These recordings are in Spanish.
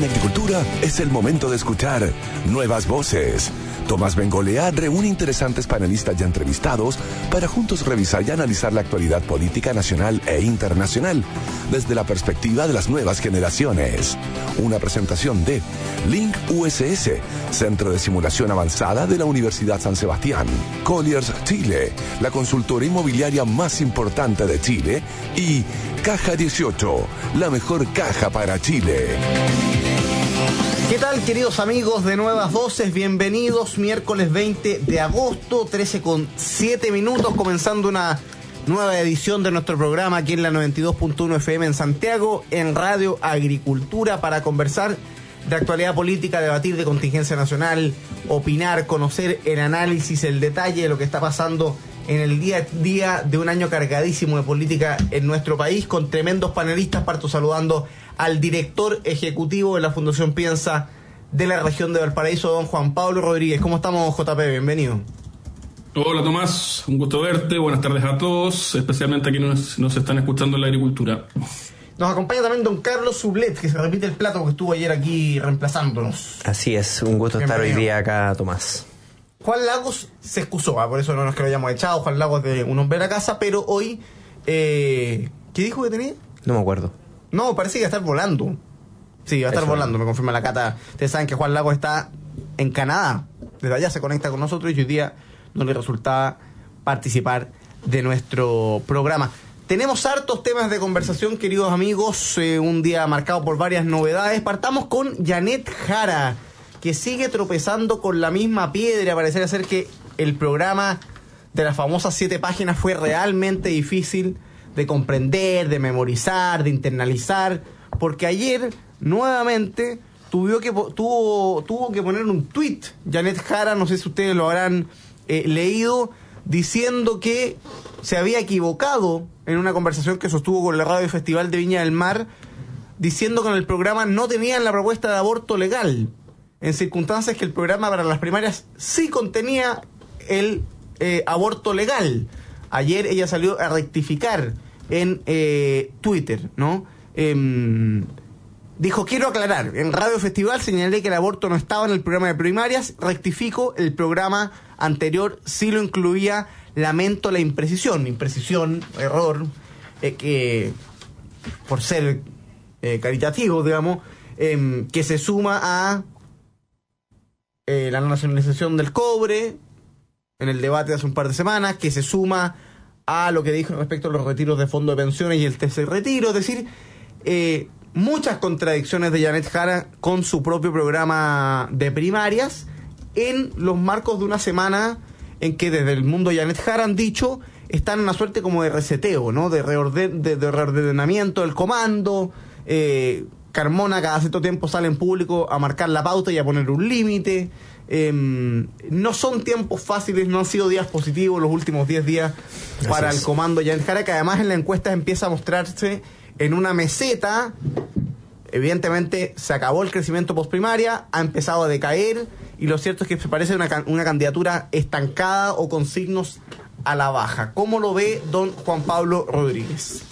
en agricultura es el momento de escuchar nuevas voces. Tomás Bengolea reúne interesantes panelistas ya entrevistados para juntos revisar y analizar la actualidad política nacional e internacional desde la perspectiva de las nuevas generaciones. Una presentación de Link USS, Centro de Simulación Avanzada de la Universidad San Sebastián, Colliers Chile, la consultora inmobiliaria más importante de Chile, y Caja 18, la mejor caja para Chile. ¿Qué tal, queridos amigos de Nuevas Voces? Bienvenidos, miércoles 20 de agosto, 13:07, comenzando una nueva edición de nuestro programa aquí en la 92.1 FM en Santiago, en Radio Agricultura, para conversar de actualidad política, debatir de contingencia nacional, opinar, conocer el análisis, el detalle de lo que está pasando en el día a día de un año cargadísimo de política en nuestro país, con tremendos panelistas. Parto saludando al director ejecutivo de la Fundación Piensa de la región de Valparaíso, don Juan Pablo Rodríguez. ¿Cómo estamos, JP? Bienvenido. Hola, Tomás, un gusto verte, buenas tardes a todos, especialmente a quienes nos están escuchando en la agricultura. Nos acompaña también don Carlos Sublet, que se repite el plato que estuvo ayer aquí reemplazándonos. Así es, un gusto estar hoy día acá, Tomás. Juan Lagos se excusó, por eso no nos que lo hayamos echado. Juan Lagos de Un Hombre a la Casa, pero hoy, ¿qué dijo que tenía? No me acuerdo. No, parece que va a estar volando. Sí, va a estar volando, me confirma la Cata. Ustedes saben que Juan Lagos está en Canadá. Desde allá se conecta con nosotros y hoy día no le resultaba participar de nuestro programa. Tenemos hartos temas de conversación, queridos amigos. Un día marcado por varias novedades. Partamos con Janet Jara, que sigue tropezando con la misma piedra. Parece ser que el programa de las famosas 7 páginas fue realmente difícil de comprender, de memorizar, de internalizar, porque ayer nuevamente tuvo que poner un tweet Janet Jara, no sé si ustedes lo habrán leído, diciendo que se había equivocado en una conversación que sostuvo con la Radio Festival de Viña del Mar, diciendo que en el programa no tenían la propuesta de aborto legal, en circunstancias que el programa para las primarias sí contenía el aborto legal. Ayer ella salió a rectificar en Twitter, ¿no? Dijo, quiero aclarar, en Radio Festival señalé que el aborto no estaba en el programa de primarias, rectifico, el programa anterior sí lo incluía, lamento la imprecisión, error, que por ser caritativo, digamos, que se suma a la nacionalización del cobre en el debate de hace un par de semanas, que se suma a lo que dijo respecto a los retiros de fondo de pensiones y el tercer retiro, es decir, muchas contradicciones de Janet Jara con su propio programa de primarias en los marcos de una semana en que desde el mundo Janet Jara han dicho están en una suerte como de reseteo, ¿no? De reordenamiento del comando. Carmona cada cierto tiempo sale en público a marcar la pauta y a poner un límite. No son tiempos fáciles, no han sido días positivos los últimos 10 días para el comando Janet Jara, que además en la encuesta empieza a mostrarse en una meseta. Evidentemente se acabó el crecimiento postprimaria, ha empezado a decaer, y lo cierto es que se parece una candidatura estancada o con signos a la baja. ¿Cómo lo ve don Juan Pablo Rodríguez?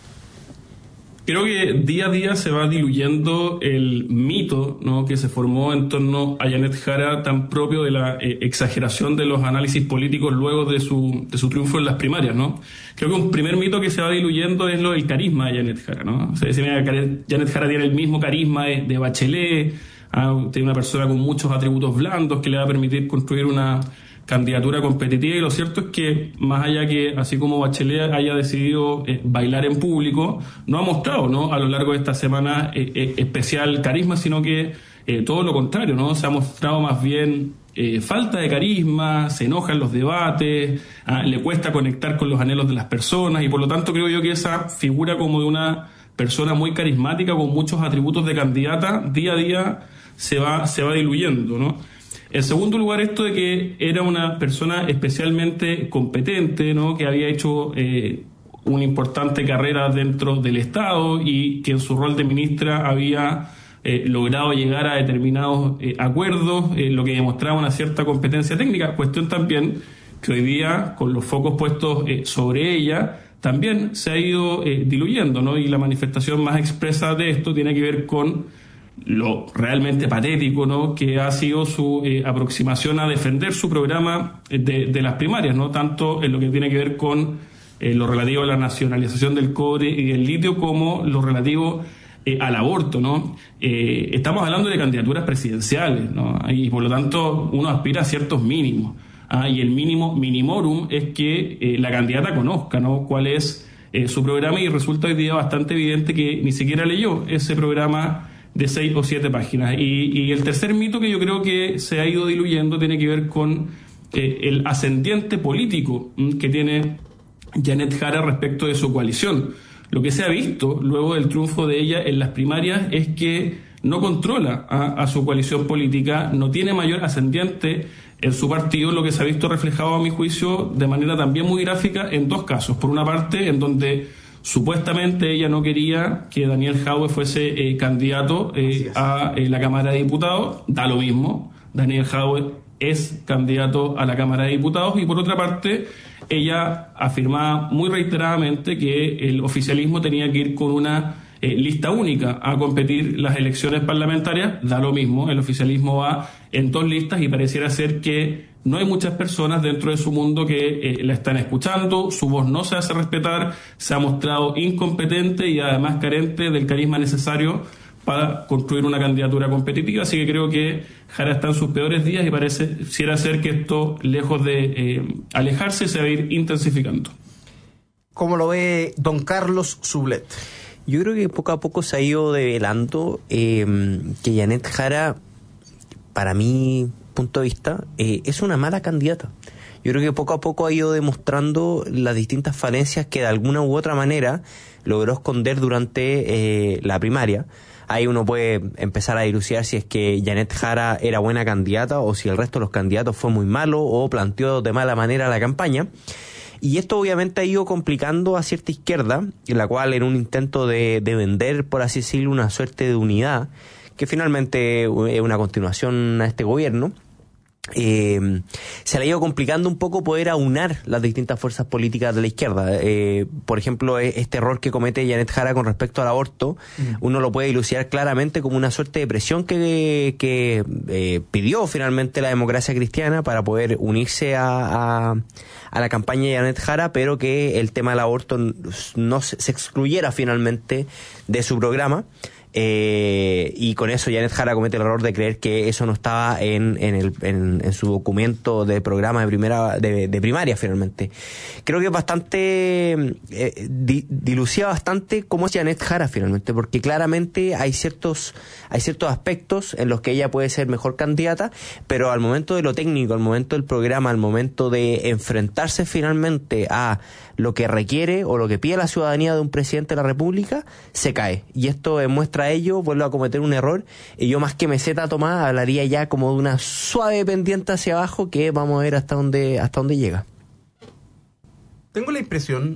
Creo que día a día se va diluyendo el mito, ¿no?, que se formó en torno a Janet Jara, tan propio de la exageración de los análisis políticos luego de su triunfo en las primarias, ¿no? Creo que un primer mito que se va diluyendo es lo del carisma de Janet Jara, ¿no? Se dice que Janet Jara tiene el mismo carisma de Bachelet, tiene una persona con muchos atributos blandos que le va a permitir construir una candidatura competitiva, y lo cierto es que más allá que, así como Bachelet haya decidido bailar en público, no ha mostrado, ¿no?, a lo largo de esta semana especial carisma, sino que todo lo contrario, ¿no? Se ha mostrado más bien falta de carisma, se enoja en los debates, le cuesta conectar con los anhelos de las personas, y por lo tanto creo yo que esa figura como de una persona muy carismática con muchos atributos de candidata día a día se va diluyendo, ¿no? En segundo lugar, esto de que era una persona especialmente competente, ¿no?, que había hecho una importante carrera dentro del Estado y que en su rol de ministra había logrado llegar a determinados acuerdos, lo que demostraba una cierta competencia técnica. Cuestión también que hoy día, con los focos puestos sobre ella, también se ha ido diluyendo, ¿no? Y la manifestación más expresa de esto tiene que ver con lo realmente patético, ¿no?, que ha sido su aproximación a defender su programa de las primarias, ¿no?, tanto en lo que tiene que ver con lo relativo a la nacionalización del cobre y del litio como lo relativo al aborto, ¿no? Estamos hablando de candidaturas presidenciales, ¿no?, y por lo tanto uno aspira a ciertos mínimos, y el mínimo minimorum es que la candidata conozca, ¿no?, cuál es su programa, y resulta hoy día bastante evidente que ni siquiera leyó ese programa de 6 o 7 páginas. Y el tercer mito que yo creo que se ha ido diluyendo tiene que ver con el ascendiente político que tiene Janet Jara respecto de su coalición. Lo que se ha visto luego del triunfo de ella en las primarias es que no controla a su coalición política, no tiene mayor ascendiente en su partido, lo que se ha visto reflejado, a mi juicio, de manera también muy gráfica en 2 casos. Por una parte, en donde supuestamente ella no quería que Daniel Jadwe fuese candidato a la Cámara de Diputados. Da lo mismo, Daniel Jadwe es candidato a la Cámara de Diputados. Y por otra parte, ella afirmaba muy reiteradamente que el oficialismo tenía que ir con una lista única a competir las elecciones parlamentarias. Da lo mismo, el oficialismo va en 2 listas y pareciera ser que no hay muchas personas dentro de su mundo que la están escuchando, su voz no se hace respetar, se ha mostrado incompetente y además carente del carisma necesario para construir una candidatura competitiva. Así que creo que Jara está en sus peores días y pareciera ser que esto, lejos de alejarse, se va a ir intensificando. ¿Cómo lo ve don Carlos Sublet? Yo creo que poco a poco se ha ido develando que Janet Jara, para mi punto de vista, es una mala candidata. Yo creo que poco a poco ha ido demostrando las distintas falencias que de alguna u otra manera logró esconder durante la primaria. Ahí uno puede empezar a dilucidar si es que Janet Jara era buena candidata o si el resto de los candidatos fue muy malo o planteó de mala manera la campaña. Y esto obviamente ha ido complicando a cierta izquierda, en la cual en un intento de vender, por así decirlo, una suerte de unidad, que finalmente es una continuación a este gobierno, se le ha ido complicando un poco poder aunar las distintas fuerzas políticas de la izquierda. Por ejemplo, este error que comete Janet Jara con respecto al aborto, uno lo puede dilucidar claramente como una suerte de presión que pidió finalmente la democracia cristiana para poder unirse a la campaña de Janet Jara, pero que el tema del aborto no se excluyera finalmente de su programa. Y con eso Janet Jara comete el error de creer que eso no estaba en su documento de programa de primaria finalmente. Creo que es bastante dilucía bastante cómo es Janet Jara finalmente, porque claramente hay ciertos aspectos en los que ella puede ser mejor candidata, pero al momento de lo técnico, al momento del programa, al momento de enfrentarse finalmente a lo que requiere o lo que pide la ciudadanía de un presidente de la República, se cae. Y esto demuestra ello, vuelve a cometer un error, y yo más que meseta tomada hablaría ya como de una suave pendiente hacia abajo que vamos a ver hasta dónde llega. Tengo la impresión,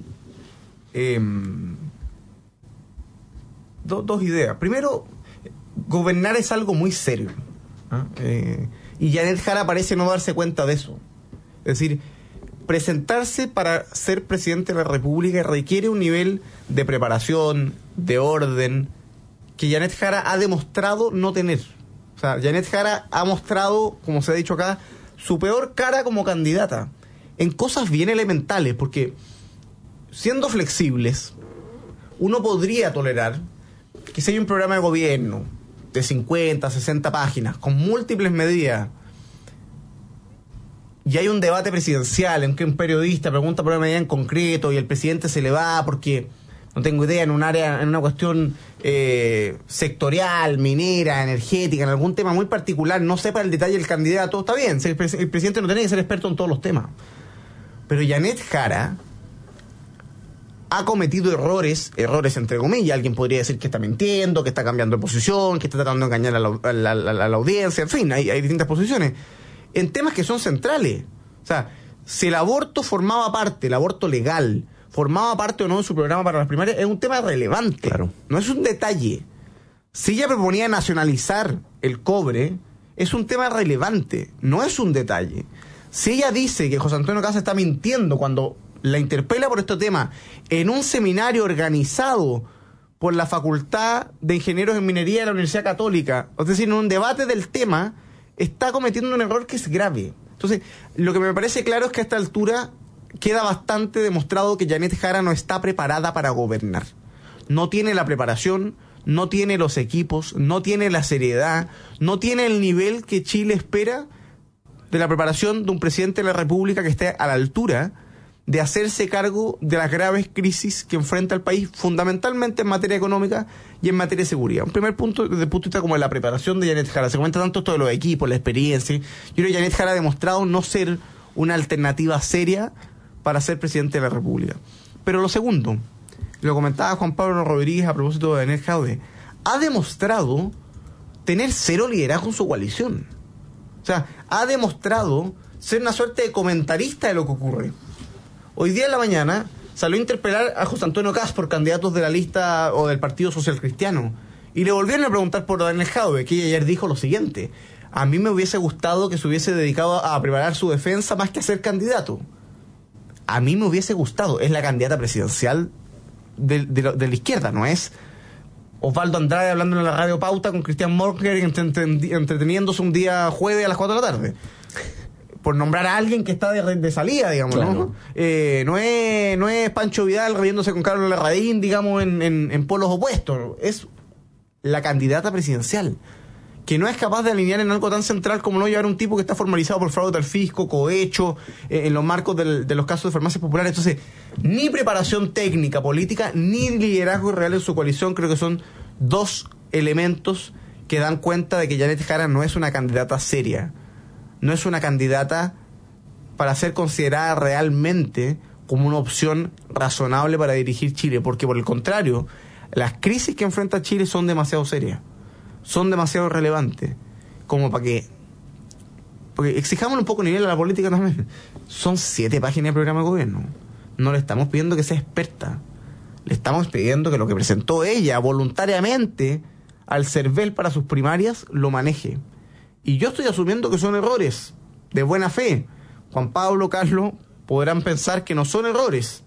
dos ideas. Primero, gobernar es algo muy serio, y Janet Jara parece no darse cuenta de eso. Es decir, presentarse para ser presidente de la República requiere un nivel de preparación, de orden, que Janet Jara ha demostrado no tener. O sea, Janet Jara ha mostrado, como se ha dicho acá, su peor cara como candidata en cosas bien elementales, porque siendo flexibles, uno podría tolerar que si hay un programa de gobierno de 50, 60 páginas, con múltiples medidas, y hay un debate presidencial en que un periodista pregunta por una medida en concreto y el presidente se le va porque, no tengo idea, en un área, en una cuestión sectorial, minera, energética, en algún tema muy particular, no sepa el detalle del candidato, está bien, el presidente no tiene que ser experto en todos los temas. Pero Janet Jara ha cometido errores entre comillas. Alguien podría decir que está mintiendo, que está cambiando de posición, que está tratando de engañar a la audiencia, en fin, hay distintas posiciones en temas que son centrales. O sea, si el aborto el aborto legal, formaba parte o no de su programa para las primarias, es un tema relevante. Claro. No es un detalle. Si ella proponía nacionalizar el cobre, es un tema relevante, no es un detalle. Si ella dice que José Antonio Caz está mintiendo cuando la interpela por este tema en un seminario organizado por la Facultad de Ingenieros en Minería de la Universidad Católica. Es decir, en un debate del tema, está cometiendo un error que es grave. Entonces, lo que me parece claro es que a esta altura queda bastante demostrado que Janet Jara no está preparada para gobernar. No tiene la preparación, no tiene los equipos, no tiene la seriedad, no tiene el nivel que Chile espera de la preparación de un presidente de la República que esté a la altura de hacerse cargo de las graves crisis que enfrenta el país, fundamentalmente en materia económica y en materia de seguridad. Un primer punto, desde el punto de vista como de la preparación de Janet Jara. Se comenta tanto esto de los equipos, la experiencia. Yo creo que Janet Jara ha demostrado no ser una alternativa seria para ser presidente de la República. Pero lo segundo, lo comentaba Juan Pablo Rodríguez a propósito de Janet Jaude, ha demostrado tener cero liderazgo en su coalición. O sea, ha demostrado ser una suerte de comentarista de lo que ocurre. Hoy día en la mañana salió a interpelar a José Antonio Kast por candidatos de la lista o del Partido Social Cristiano. Y le volvieron a preguntar por Daniel Jaude, que ayer dijo lo siguiente: a mí me hubiese gustado que se hubiese dedicado a preparar su defensa más que a ser candidato. A mí me hubiese gustado. Es la candidata presidencial de la izquierda, no es Osvaldo Andrade hablando en la radio Pauta con Cristian Morger entreteniéndose un día jueves a las 4 de la tarde. Por nombrar a alguien que está de salida, digamos, claro. No es Pancho Vidal riéndose con Carlos Larraín, digamos, en polos opuestos. Es la candidata presidencial, que no es capaz de alinear en algo tan central como no llevar un tipo que está formalizado por fraude al fisco, cohecho, en los marcos de los casos de farmacias populares. Entonces, ni preparación técnica, política, ni liderazgo real en su coalición, creo que son dos elementos que dan cuenta de que Janet Jara no es una candidata seria. No es una candidata para ser considerada realmente como una opción razonable para dirigir Chile, porque por el contrario, las crisis que enfrenta Chile son demasiado serias, son demasiado relevantes, como para que... Porque exijamos un poco el nivel a la política también. Son 7 páginas de programa de gobierno. No le estamos pidiendo que sea experta, le estamos pidiendo que lo que presentó ella voluntariamente al CERVEL para sus primarias lo maneje. Y yo estoy asumiendo que son errores de buena fe. Juan Pablo, Carlos, podrán pensar que no son errores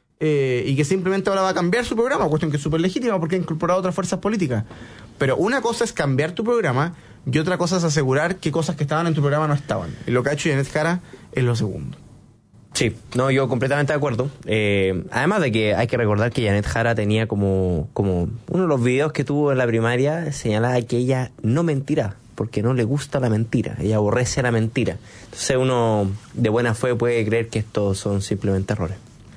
y que simplemente ahora va a cambiar su programa, cuestión que es súper legítima porque ha incorporado otras fuerzas políticas. Pero una cosa es cambiar tu programa y otra cosa es asegurar que cosas que estaban en tu programa no estaban. Y lo que ha hecho Janet Jara es lo segundo. Sí, no, yo completamente de acuerdo. Además de que hay que recordar que Janet Jara tenía como uno de los videos que tuvo en la primaria, señalaba que ella no mentirá, porque no le gusta la mentira, ella aborrece la mentira. Entonces uno de buena fe puede creer que estos son simplemente errores.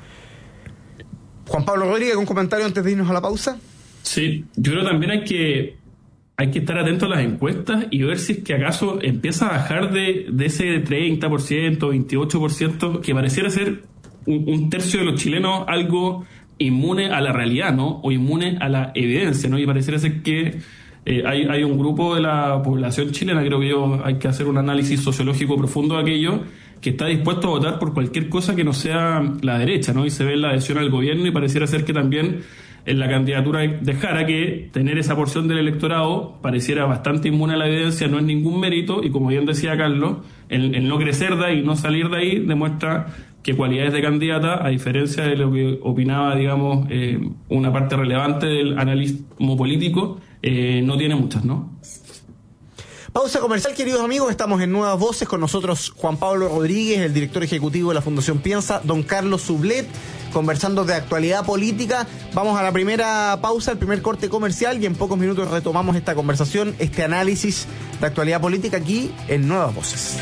Juan Pablo Rodríguez, ¿un comentario antes de irnos a la pausa? Sí, yo creo también hay que estar atento a las encuestas y ver si es que acaso empieza a bajar de ese 30%, 28%, que pareciera ser un tercio de los chilenos algo inmune a la realidad, ¿no? O inmune a la evidencia, ¿no? Y pareciera ser que hay un grupo de la población chilena, creo que hay que hacer un análisis sociológico profundo de aquello, que está dispuesto a votar por cualquier cosa que no sea la derecha, ¿no? Y se ve la adhesión al gobierno y pareciera ser que también en la candidatura de Jara, que tener esa porción del electorado pareciera bastante inmune a la evidencia, no es ningún mérito, y como bien decía Carlos, el no crecer de ahí, no salir de ahí, demuestra que cualidades de candidata, a diferencia de lo que opinaba, digamos, una parte relevante del analismo político, no tiene muchas, ¿no? Pausa comercial, queridos amigos, estamos en Nuevas Voces, con nosotros Juan Pablo Rodríguez, el director ejecutivo de la Fundación Piensa, don Carlos Sublet, conversando de actualidad política. Vamos a la primera pausa, el primer corte comercial, y en pocos minutos retomamos esta conversación, este análisis de actualidad política aquí en Nuevas Voces.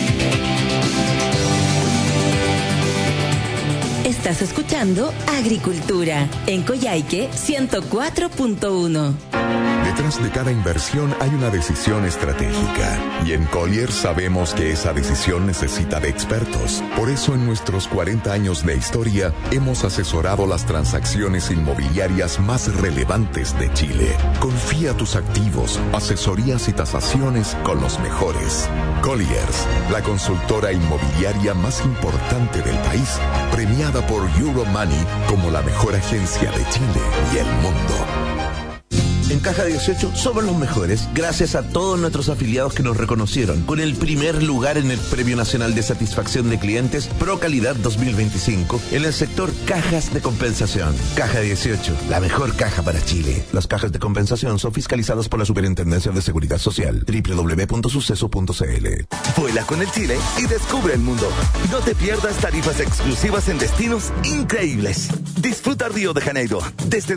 Estás escuchando Agricultura en Coyhaique 104.1. Detrás de cada inversión hay una decisión estratégica. Y en Colliers sabemos que esa decisión necesita de expertos. Por eso en nuestros 40 años de historia hemos asesorado las transacciones inmobiliarias más relevantes de Chile. Confía tus activos, asesorías y tasaciones con los mejores. Colliers, la consultora inmobiliaria más importante del país, premiada por Euromoney como la mejor agencia de Chile y el mundo. En Caja 18 somos los mejores gracias a todos nuestros afiliados que nos reconocieron con el primer lugar en el Premio Nacional de Satisfacción de Clientes Pro Calidad 2025 en el sector cajas de compensación. Caja 18, la mejor caja para Chile. Las cajas de compensación son fiscalizadas por la Superintendencia de Seguridad Social. www.suceso.cl. Vuela con el Chile y descubre el mundo. No te pierdas tarifas exclusivas en destinos increíbles. Disfruta Río de Janeiro desde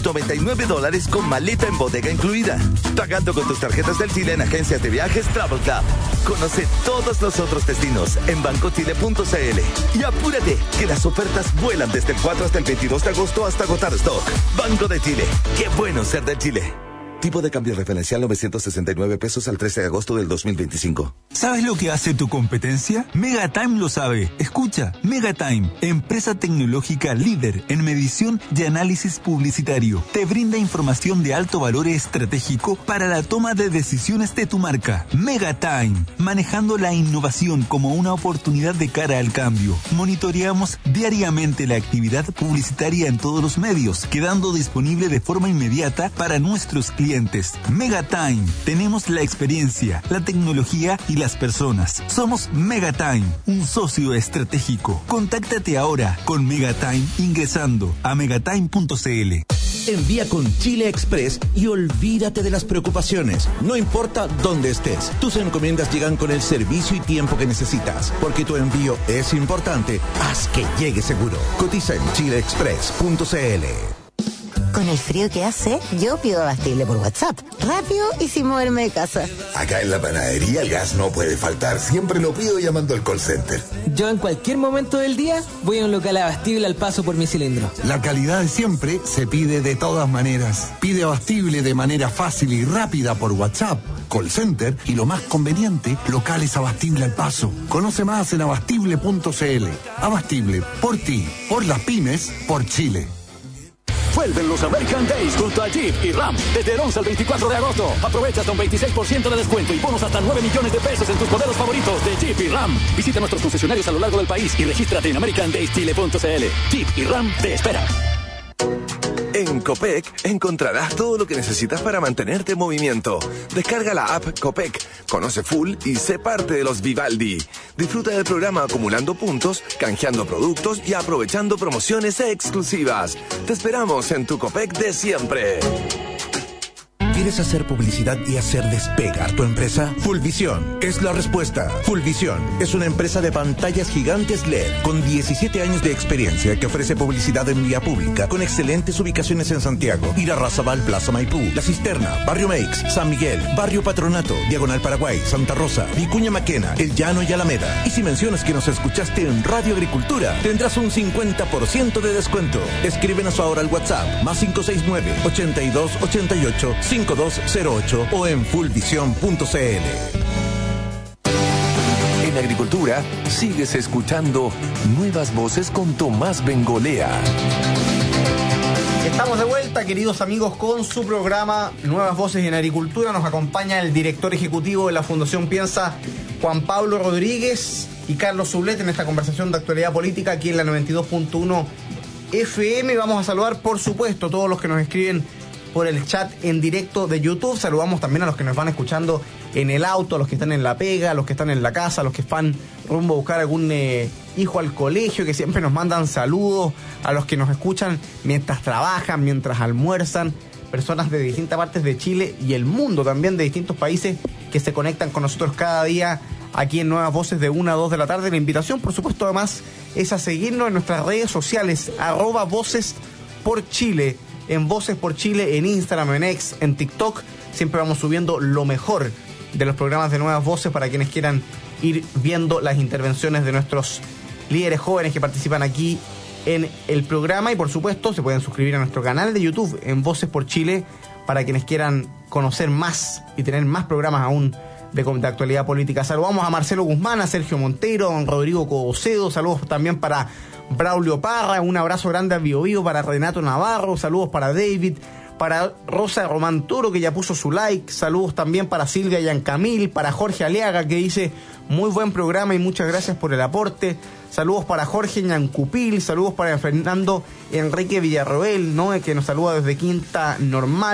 $299 con maleta en bodega incluida. Pagando con tus tarjetas del Chile en agencias de viajes Travel Club. Conoce todos los otros destinos en bancochile.cl. Y apúrate, que las ofertas vuelan desde el 4 hasta el 22 de agosto hasta agotar stock. Banco de Chile. Qué bueno ser del Chile. Tipo de cambio referencial $969 al 13 de agosto del 2025. ¿Sabes lo que hace tu competencia? Megatime lo sabe. Escucha, Megatime, empresa tecnológica líder en medición y análisis publicitario. Te brinda información de alto valor estratégico para la toma de decisiones de tu marca. Megatime, manejando la innovación como una oportunidad de cara al cambio. Monitoreamos diariamente la actividad publicitaria en todos los medios, quedando disponible de forma inmediata para nuestros clientes. Megatime. Tenemos la experiencia, la tecnología y las personas. Somos Megatime, un socio estratégico. Contáctate ahora con Megatime ingresando a megatime.cl. Envía con Chile Express y olvídate de las preocupaciones. No importa dónde estés, tus encomiendas llegan con el servicio y tiempo que necesitas. Porque tu envío es importante, haz que llegue seguro. Cotiza en chileexpress.cl. Con el frío que hace, yo pido abastible por WhatsApp. Rápido y sin moverme de casa. Acá en la panadería el gas no puede faltar. Siempre lo pido llamando al call center. Yo en cualquier momento del día voy a un local abastible al paso por mi cilindro. La calidad de siempre se pide de todas maneras. Pide abastible de manera fácil y rápida por WhatsApp, call center y lo más conveniente, locales abastible al paso. Conoce más en abastible.cl. Abastible, por ti, por las pymes, por Chile. Vuelven los American Days junto a Jeep y Ram desde el 11 al 24 de agosto. Aprovecha hasta un 26% de descuento y bonos hasta 9 millones de pesos en tus modelos favoritos de Jeep y Ram. Visita nuestros concesionarios a lo largo del país y regístrate en americandayschile.cl. Jeep y Ram te esperan. En Copec encontrarás todo lo que necesitas para mantenerte en movimiento. Descarga la app Copec, conoce full y sé parte de los Vivaldi. Disfruta del programa acumulando puntos, canjeando productos y aprovechando promociones exclusivas. Te esperamos en tu Copec de siempre. ¿Quieres hacer publicidad y hacer despegar tu empresa? Fullvisión es la respuesta. Fullvisión es una empresa de pantallas gigantes LED con 17 años de experiencia que ofrece publicidad en vía pública con excelentes ubicaciones en Santiago, Irarrázaval, Plaza Maipú, La Cisterna, Barrio Meix, San Miguel, Barrio Patronato, Diagonal Paraguay, Santa Rosa, Vicuña Maquena, El Llano y Alameda. Y si mencionas que nos escuchaste en Radio Agricultura, tendrás un 50% de descuento. Escríbenos ahora al WhatsApp +569-8288-5208 o en fullvision.cl. En Agricultura, sigues escuchando Nuevas Voces con Tomás Bengolea. Estamos de vuelta, queridos amigos, con su programa Nuevas Voces en Agricultura. Nos acompaña el director ejecutivo de la Fundación Piensa, Juan Pablo Rodríguez, y Carlos Sublet en esta conversación de actualidad política aquí en la 92.1 FM. Vamos a saludar, por supuesto, a todos los que nos escriben por el chat en directo de YouTube. Saludamos también a los que nos van escuchando en el auto, a los que están en la pega, a los que están en la casa, a los que van rumbo a buscar algún hijo al colegio, que siempre nos mandan saludos, a los que nos escuchan mientras trabajan, mientras almuerzan, personas de distintas partes de Chile y el mundo también, de distintos países que se conectan con nosotros cada día aquí en Nuevas Voces de 1 a 2 de la tarde. La invitación, por supuesto, además, es a seguirnos en nuestras redes sociales, @Voces por Chile, en Voces por Chile, en Instagram, en X, en TikTok. Siempre vamos subiendo lo mejor de los programas de Nuevas Voces para quienes quieran ir viendo las intervenciones de nuestros líderes jóvenes que participan aquí en el programa. Y por supuesto se pueden suscribir a nuestro canal de YouTube en Voces por Chile para quienes quieran conocer más y tener más programas aún de actualidad política. Saludamos a Marcelo Guzmán, a Sergio Monteiro, a don Rodrigo Cobocedo. Saludos también para Braulio Parra. Un abrazo grande a Bio Bio, para Renato Navarro. Saludos para David, para Rosa Román Toro, que ya puso su like. Saludos también para Silvia Yancamil, para Jorge Aliaga, que dice muy buen programa y muchas gracias por el aporte. Saludos para Jorge Ñancupil. Saludos para Fernando Enrique Villarroel, ¿no?, que nos saluda desde Quinta Normal.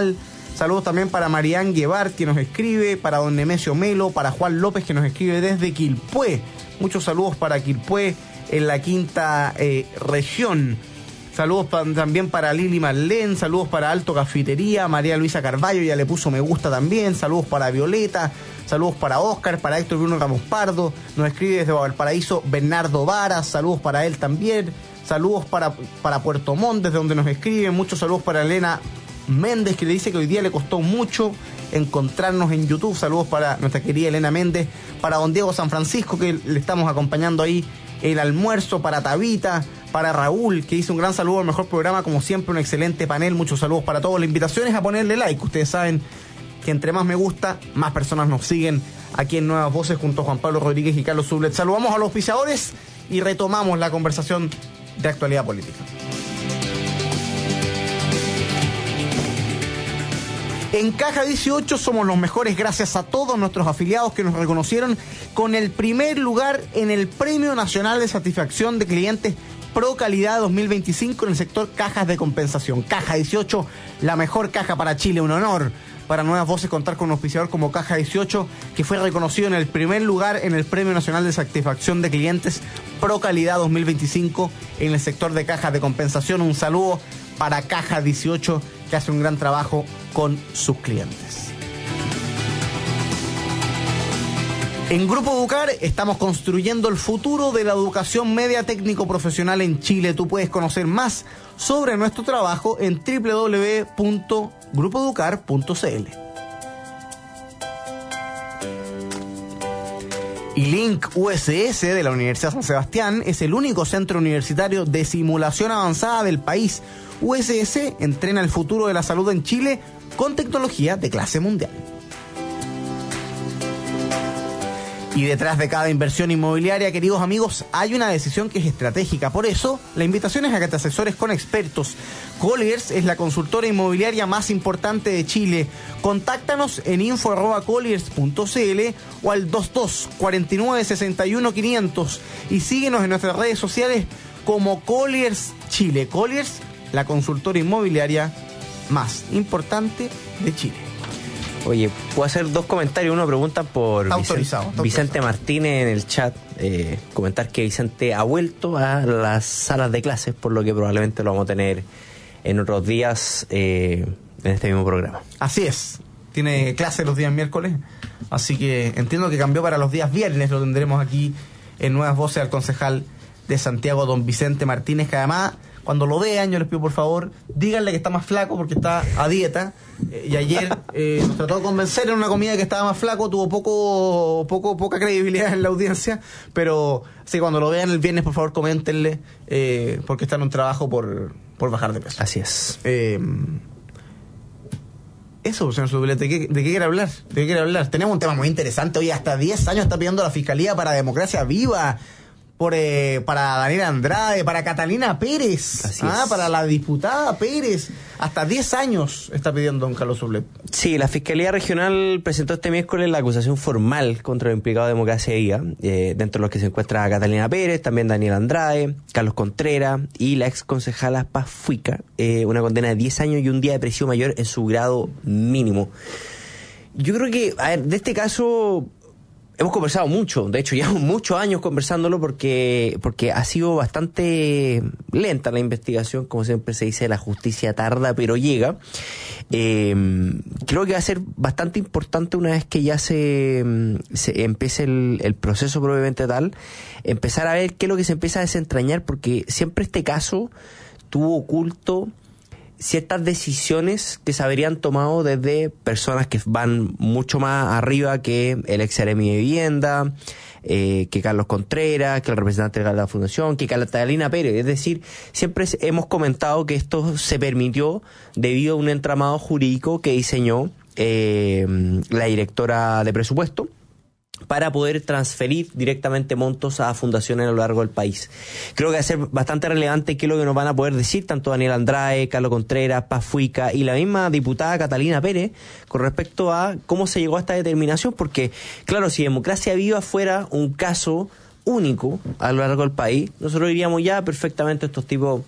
Saludos también para Marián Guevart, que nos escribe, para don Nemesio Melo, para Juan López, que nos escribe desde Quilpué. Muchos saludos para Quilpué, en la quinta región. Saludos también para Lili Marlén, saludos para Alto Cafetería, María Luisa Carballo, ya le puso me gusta también, saludos para Violeta, saludos para Oscar, para Héctor Bruno Ramos Pardo, nos escribe desde Valparaíso Bernardo Varas, saludos para él también, saludos para Puerto Montt, desde donde nos escribe, muchos saludos para Elena Méndez, que le dice que hoy día le costó mucho encontrarnos en YouTube, saludos para nuestra querida Elena Méndez, para don Diego San Francisco, que le estamos acompañando ahí el almuerzo, para Tabita, para Raúl, que hizo un gran saludo al mejor programa, como siempre un excelente panel, muchos saludos para todos. La invitación es a ponerle like, ustedes saben que entre más me gusta, más personas nos siguen aquí en Nuevas Voces junto a Juan Pablo Rodríguez y Carlos Sublet. Saludamos a los auspiciadores y retomamos la conversación de actualidad política. En Caja 18 somos los mejores gracias a todos nuestros afiliados que nos reconocieron con el primer lugar en el Premio Nacional de Satisfacción de Clientes Pro Calidad 2025 en el sector cajas de compensación. Caja 18, la mejor caja para Chile, un honor para Nuevas Voces contar con un auspiciador como Caja 18, que fue reconocido en el primer lugar en el Premio Nacional de Satisfacción de Clientes Pro Calidad 2025 en el sector de cajas de compensación. Un saludo para Caja 18, que hace un gran trabajo con sus clientes. En Grupo Educar estamos construyendo el futuro de la educación media técnico profesional en Chile. Tú puedes conocer más sobre nuestro trabajo en www.grupoeducar.cl. ILINC USS de la Universidad San Sebastián es el único centro universitario de simulación avanzada del país. USS entrena el futuro de la salud en Chile con tecnología de clase mundial. Y detrás de cada inversión inmobiliaria, queridos amigos, hay una decisión que es estratégica. Por eso, la invitación es a que te asesores con expertos. Colliers es la consultora inmobiliaria más importante de Chile. Contáctanos en info@colliers.cl o al 22 49 61 500 y síguenos en nuestras redes sociales como Colliers Chile. Colliers, la consultora inmobiliaria más importante de Chile. Oye, puedo hacer dos comentarios. Uno pregunta por autorizado. Vicente Martínez en el chat. Comentar que Vicente ha vuelto a las salas de clases, por lo que probablemente lo vamos a tener en otros días en este mismo programa. Así es. Tiene clase los días miércoles. Así que entiendo que cambió para los días viernes. Lo tendremos aquí en Nuevas Voces al concejal de Santiago, don Vicente Martínez, que además, cuando lo vean, yo les pido por favor, díganle que está más flaco porque está a dieta. Y ayer nos trató de convencer en una comida que estaba más flaco, tuvo poca credibilidad en la audiencia, pero sí, cuando lo vean el viernes, por favor, coméntenle, porque está en un trabajo por bajar de peso. Así es. Eso, señor Sublete, ¿de qué quiere hablar? ¿De qué quiere hablar? Tenemos un tema muy interesante. Hoy hasta 10 años está pidiendo la Fiscalía para Democracia Viva, para Daniela Andrade, para Catalina Pérez, para la diputada Pérez. Hasta 10 años está pidiendo don Carlos Sublet. Sí, la Fiscalía Regional presentó este miércoles la acusación formal contra el implicado de Democracia Viva, dentro de los que se encuentra Catalina Pérez, también Daniela Andrade, Carlos Contreras y la ex concejala Paz Fuica, una condena de 10 años y un día de prisión mayor en su grado mínimo. Yo creo que, de este caso hemos conversado mucho, de hecho llevamos muchos años conversándolo porque ha sido bastante lenta la investigación, como siempre se dice, la justicia tarda pero llega. Creo que va a ser bastante importante una vez que ya se empiece el proceso propiamente tal, empezar a ver qué es lo que se empieza a desentrañar, porque siempre este caso tuvo oculto ciertas decisiones que se habrían tomado desde personas que van mucho más arriba que el ex seremi de Vivienda, que Carlos Contreras, que el representante de la Fundación, que Catalina Pérez. Es decir, siempre hemos comentado que esto se permitió debido a un entramado jurídico que diseñó la directora de presupuesto para poder transferir directamente montos a fundaciones a lo largo del país. Creo que va a ser bastante relevante qué es lo que nos van a poder decir tanto Daniel Andrade, Carlos Contreras, Paz Fuica y la misma diputada Catalina Pérez con respecto a cómo se llegó a esta determinación, porque claro, si Democracia Viva fuera un caso único a lo largo del país, nosotros diríamos ya perfectamente estos tipos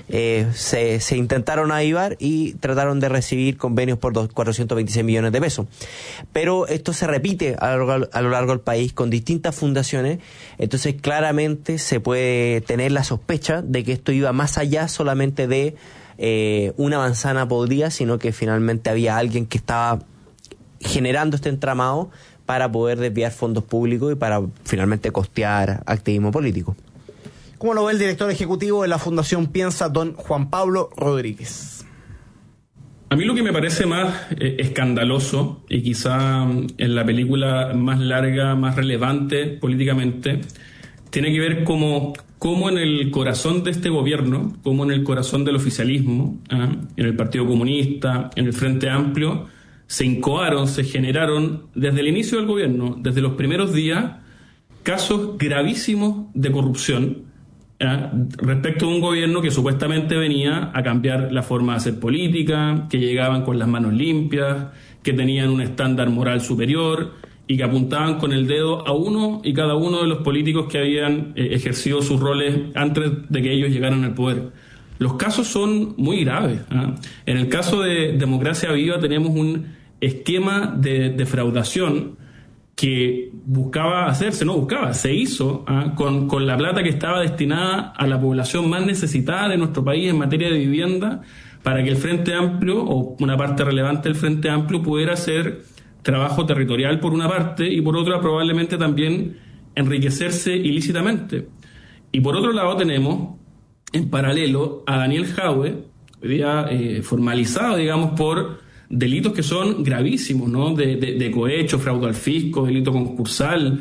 se intentaron avivar y trataron de recibir convenios por 426 millones de pesos. Pero esto se repite a lo largo del país con distintas fundaciones, entonces claramente se puede tener la sospecha de que esto iba más allá solamente de una manzana podrida, sino que finalmente había alguien que estaba generando este entramado para poder desviar fondos públicos y para finalmente costear activismo político. ¿Cómo lo ve el director ejecutivo de la Fundación Piensa, don Juan Pablo Rodríguez? A mí lo que me parece más escandaloso, y quizá en la película más larga, más relevante políticamente, tiene que ver cómo en el corazón de este gobierno, como en el corazón del oficialismo, en el Partido Comunista, en el Frente Amplio, se incoaron, se generaron desde el inicio del gobierno, desde los primeros días, casos gravísimos de corrupción respecto a un gobierno que supuestamente venía a cambiar la forma de hacer política, que llegaban con las manos limpias, que tenían un estándar moral superior y que apuntaban con el dedo a uno y cada uno de los políticos que habían ejercido sus roles antes de que ellos llegaran al poder. Los casos son muy graves. En el caso de Democracia Viva tenemos un esquema de defraudación que se hizo con la plata que estaba destinada a la población más necesitada de nuestro país en materia de vivienda, para que el Frente Amplio, o una parte relevante del Frente Amplio, pudiera hacer trabajo territorial por una parte y por otra probablemente también enriquecerse ilícitamente. Y por otro lado tenemos en paralelo a Daniel Jadwe, hoy día formalizado, digamos, por delitos que son gravísimos, ¿no? De cohecho, fraude al fisco, delito concursal,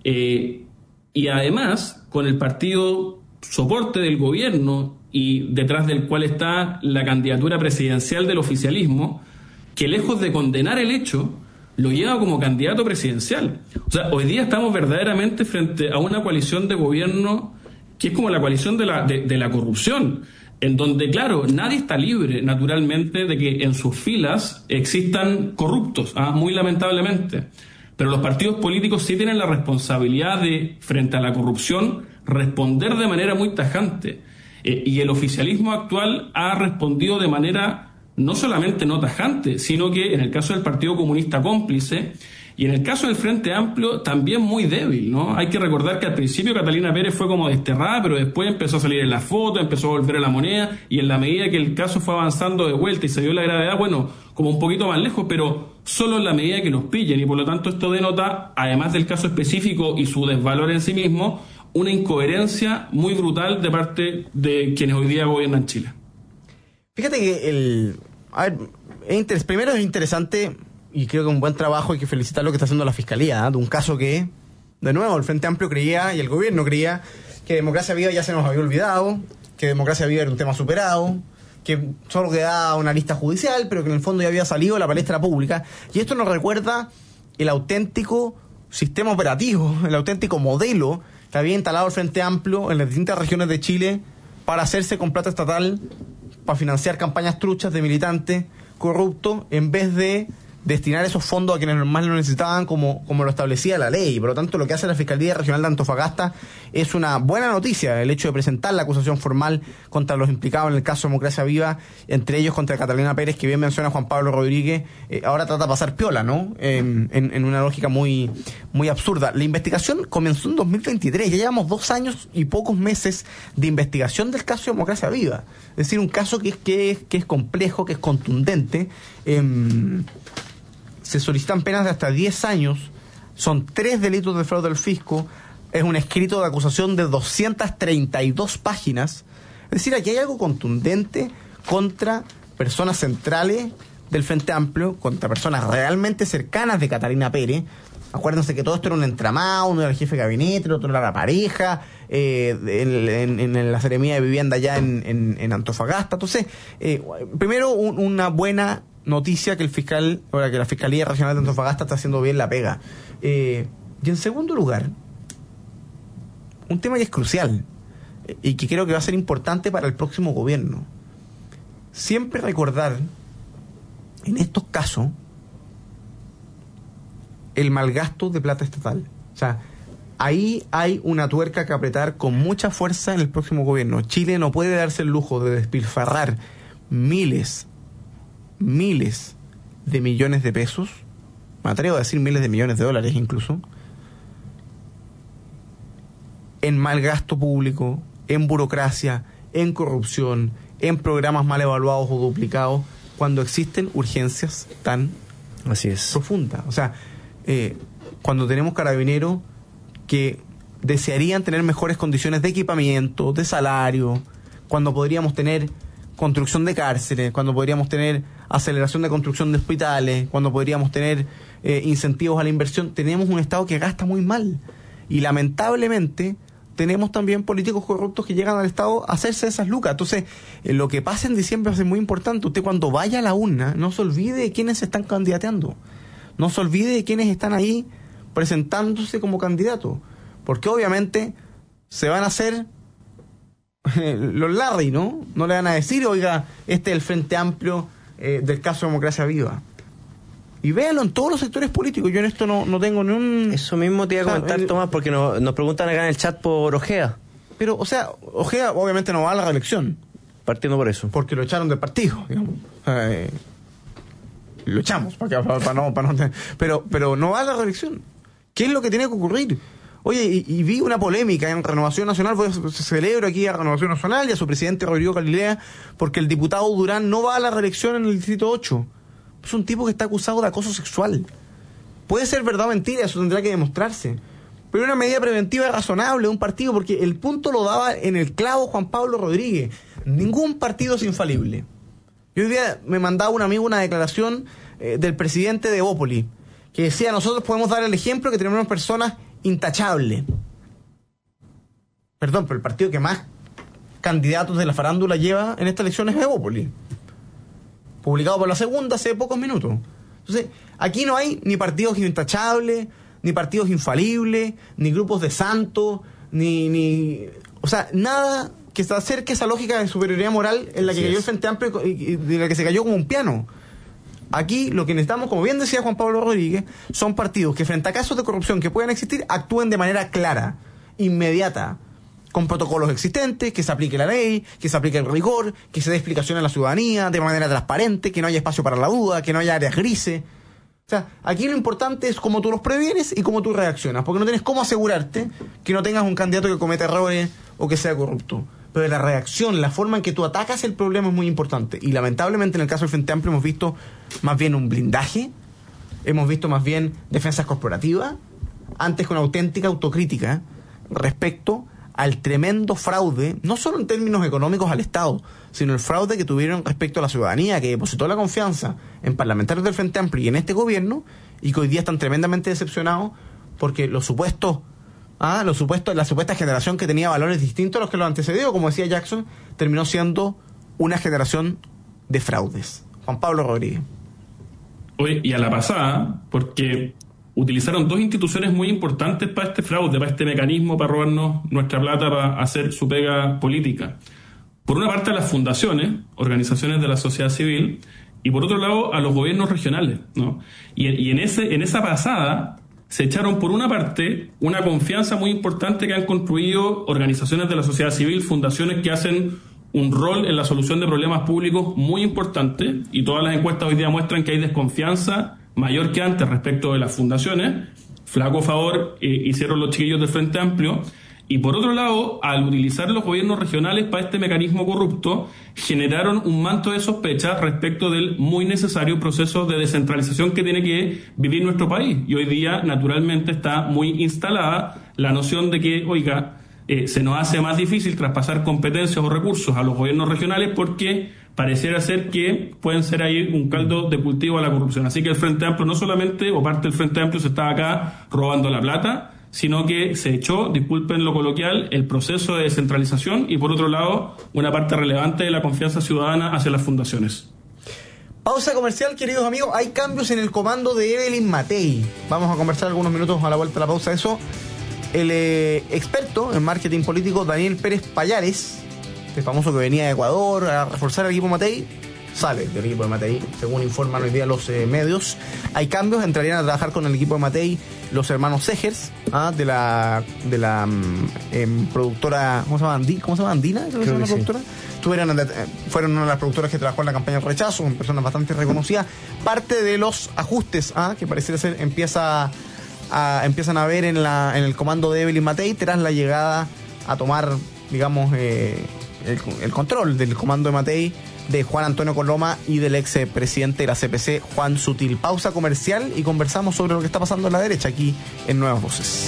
y además con el partido soporte del gobierno y detrás del cual está la candidatura presidencial del oficialismo, que lejos de condenar el hecho, lo lleva como candidato presidencial. O sea, hoy día estamos verdaderamente frente a una coalición de gobierno que es como la coalición de la corrupción, en donde, claro, nadie está libre, naturalmente, de que en sus filas existan corruptos, muy lamentablemente. Pero los partidos políticos sí tienen la responsabilidad de, frente a la corrupción, responder de manera muy tajante. Y el oficialismo actual ha respondido de manera no solamente no tajante, sino que en el caso del Partido Comunista cómplice, y en el caso del Frente Amplio también muy débil, ¿no? Hay que recordar que al principio Catalina Pérez fue como desterrada, pero después empezó a salir en la foto, empezó a volver a la moneda, y en la medida que el caso fue avanzando de vuelta y se dio la gravedad, bueno, como un poquito más lejos, pero solo en la medida que los pillen, y por lo tanto esto denota, además del caso específico y su desvalor en sí mismo, una incoherencia muy brutal de parte de quienes hoy día gobiernan Chile. Fíjate que primero es interesante, y creo que un buen trabajo, hay que felicitar lo que está haciendo la Fiscalía, de un caso que, de nuevo, el Frente Amplio creía, y el gobierno creía, que Democracia Viva ya se nos había olvidado, que Democracia Viva era un tema superado, que solo quedaba una lista judicial, pero que en el fondo ya había salido a la palestra pública. Y esto nos recuerda el auténtico sistema operativo, el auténtico modelo que había instalado el Frente Amplio en las distintas regiones de Chile para hacerse con plata estatal, para financiar campañas truchas de militantes corruptos, en vez de destinar esos fondos a quienes más lo necesitaban, como lo establecía la ley. Por lo tanto, lo que hace la Fiscalía Regional de Antofagasta es una buena noticia, el hecho de presentar la acusación formal contra los implicados en el caso Democracia Viva, entre ellos contra Catalina Pérez, que bien menciona Juan Pablo Rodríguez. Ahora trata de pasar piola, ¿no? En una lógica muy, muy absurda. La investigación comenzó en 2023, ya llevamos 2 años y pocos meses de investigación del caso Democracia Viva. Es decir, un caso que es complejo, que es contundente. Se solicitan penas de hasta 10 años, son 3 delitos de fraude al fisco, es un escrito de acusación de 232 páginas. Es decir, aquí hay algo contundente contra personas centrales del Frente Amplio, contra personas realmente cercanas de Catalina Pérez. Acuérdense que todo esto era un entramado, uno era el jefe de gabinete, el otro era la pareja, en la Seremía de Vivienda allá en Antofagasta. Entonces, primero una buena noticia que la Fiscalía Regional de Antofagasta está haciendo bien la pega. Y en segundo lugar, un tema que es crucial y que creo que va a ser importante para el próximo gobierno. Siempre recordar en estos casos el malgasto de plata estatal. O sea, ahí hay una tuerca que apretar con mucha fuerza en el próximo gobierno. Chile no puede darse el lujo de despilfarrar miles de millones de pesos, me atrevo a decir miles de millones de dólares incluso, en mal gasto público, en burocracia, en corrupción, en programas mal evaluados o duplicados, cuando existen urgencias tan profundas. O sea, cuando tenemos carabineros que desearían tener mejores condiciones de equipamiento, de salario, cuando podríamos tener construcción de cárceles, cuando podríamos tener aceleración de construcción de hospitales, cuando podríamos tener incentivos a la inversión, tenemos un Estado que gasta muy mal. Y lamentablemente tenemos también políticos corruptos que llegan al Estado a hacerse esas lucas. Entonces, lo que pasa en diciembre va a ser muy importante. Usted cuando vaya a la urna, no se olvide de quiénes se están candidateando. No se olvide de quiénes están ahí presentándose como candidatos. Porque obviamente se van a hacer los Larry, ¿no? No le van a decir, oiga, este es el Frente Amplio del caso Democracia Viva. Y véanlo en todos los sectores políticos. Yo en esto no tengo ni un... Eso mismo te iba a comentar, Tomás, porque nos preguntan acá en el chat por Ojeda. Pero, o sea, Ojeda obviamente no va a la reelección. Partiendo por eso. Porque lo echaron del partido, digamos. Lo echamos, para no pero no va a la reelección. ¿Qué es lo que tiene que ocurrir? Oye, y vi una polémica en Renovación Nacional, celebro aquí a Renovación Nacional y a su presidente Rodrigo Galilea, porque el diputado Durán no va a la reelección en el Distrito 8. Es un tipo que está acusado de acoso sexual. Puede ser verdad o mentira, eso tendrá que demostrarse. Pero una medida preventiva razonable de un partido, porque el punto lo daba en el clavo Juan Pablo Rodríguez. Ningún partido es infalible. Yo hoy día me mandaba un amigo una declaración del presidente de Evópoli, que decía, nosotros podemos dar el ejemplo que tenemos personas intachables. Perdón, pero el partido que más candidatos de la farándula lleva en esta elección es Evópoli. Publicado por La Segunda hace pocos minutos. Entonces, aquí no hay ni partidos intachables, ni partidos infalibles, ni grupos de santos, o sea, nada que se acerque a esa lógica de superioridad moral en la que cayó el Frente Amplio y de la que se cayó como un piano. Aquí lo que necesitamos, como bien decía Juan Pablo Rodríguez, son partidos que frente a casos de corrupción que puedan existir, actúen de manera clara, inmediata, con protocolos existentes, que se aplique la ley, que se aplique el rigor, que se dé explicación a la ciudadanía de manera transparente, que no haya espacio para la duda, que no haya áreas grises. O sea, aquí lo importante es cómo tú los previenes y cómo tú reaccionas, porque no tienes cómo asegurarte que no tengas un candidato que cometa errores o que sea corrupto. Pero la reacción, la forma en que tú atacas el problema es muy importante. Y lamentablemente en el caso del Frente Amplio hemos visto más bien un blindaje, hemos visto más bien defensas corporativas, antes con auténtica autocrítica respecto al tremendo fraude, no solo en términos económicos al Estado, sino el fraude que tuvieron respecto a la ciudadanía, que depositó la confianza en parlamentarios del Frente Amplio y en este gobierno, y que hoy día están tremendamente decepcionados porque la supuesta generación que tenía valores distintos a los que los antecedió, como decía Jackson, terminó siendo una generación de fraudes. Juan Pablo Rodríguez. Oye, y a la pasada, porque utilizaron dos instituciones muy importantes para este fraude, para este mecanismo, para robarnos nuestra plata, para hacer su pega política. Por una parte a las fundaciones, organizaciones de la sociedad civil, y por otro lado a los gobiernos regionales, ¿no? Y en esa pasada se echaron por una parte una confianza muy importante que han construido organizaciones de la sociedad civil, fundaciones que hacen un rol en la solución de problemas públicos muy importante, y todas las encuestas hoy día muestran que hay desconfianza mayor que antes respecto de las fundaciones. Flaco favor hicieron los chiquillos del Frente Amplio. Y por otro lado, al utilizar los gobiernos regionales para este mecanismo corrupto, generaron un manto de sospecha respecto del muy necesario proceso de descentralización que tiene que vivir nuestro país. Y hoy día, naturalmente, está muy instalada la noción de que, oiga, se nos hace más difícil traspasar competencias o recursos a los gobiernos regionales porque pareciera ser que pueden ser ahí un caldo de cultivo a la corrupción. Así que el Frente Amplio no solamente, o parte del Frente Amplio, se está acá robando la plata, sino que se echó, disculpen lo coloquial, el proceso de descentralización y por otro lado una parte relevante de la confianza ciudadana hacia las fundaciones. Pausa comercial, queridos amigos. Hay cambios en el comando de Evelyn Matei. Vamos a conversar algunos minutos a la vuelta de la pausa de eso. El experto en marketing político Daniel Pérez Payares, este famoso que venía de Ecuador a reforzar el equipo Matei, sale del equipo de Matei, según informan hoy día los medios. Hay cambios, entrarían a trabajar con el equipo de Matei los hermanos Segers, de la productora, ¿cómo se llama? ¿Andina? Creo que es una productora. Fueron una de las productoras que trabajó en la campaña del rechazo, son personas bastante reconocidas. Parte de los ajustes que pareciera ser empiezan a ver en el comando de Evelyn Matei tras la llegada a tomar, digamos, el control del comando de Matei de Juan Antonio Coloma y del ex presidente de la CPC, Juan Sutil. Pausa comercial y conversamos sobre lo que está pasando en la derecha aquí en Nuevas Voces.